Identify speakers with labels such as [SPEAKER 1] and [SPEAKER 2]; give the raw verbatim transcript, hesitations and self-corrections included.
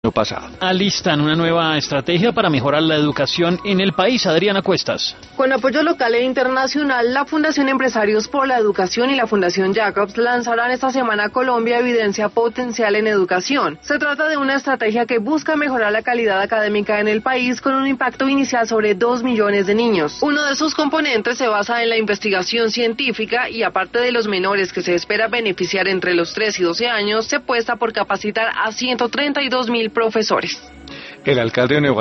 [SPEAKER 1] pasado.
[SPEAKER 2] Alistan una nueva estrategia para mejorar la educación en el país. Adriana Cuestas.
[SPEAKER 3] Con apoyo local e internacional, la Fundación Empresarios por la Educación y la Fundación Jacobs lanzarán esta semana Colombia Evidencia Potencial en Educación. Se trata de una estrategia que busca mejorar la calidad académica en el país con un impacto inicial sobre dos millones de niños. Uno de sus componentes se basa en la investigación científica y aparte de los menores que se espera beneficiar entre los tres y doce años, se apuesta por capacitar a ciento treinta y dos mil profesores.
[SPEAKER 1] El alcalde de Nueva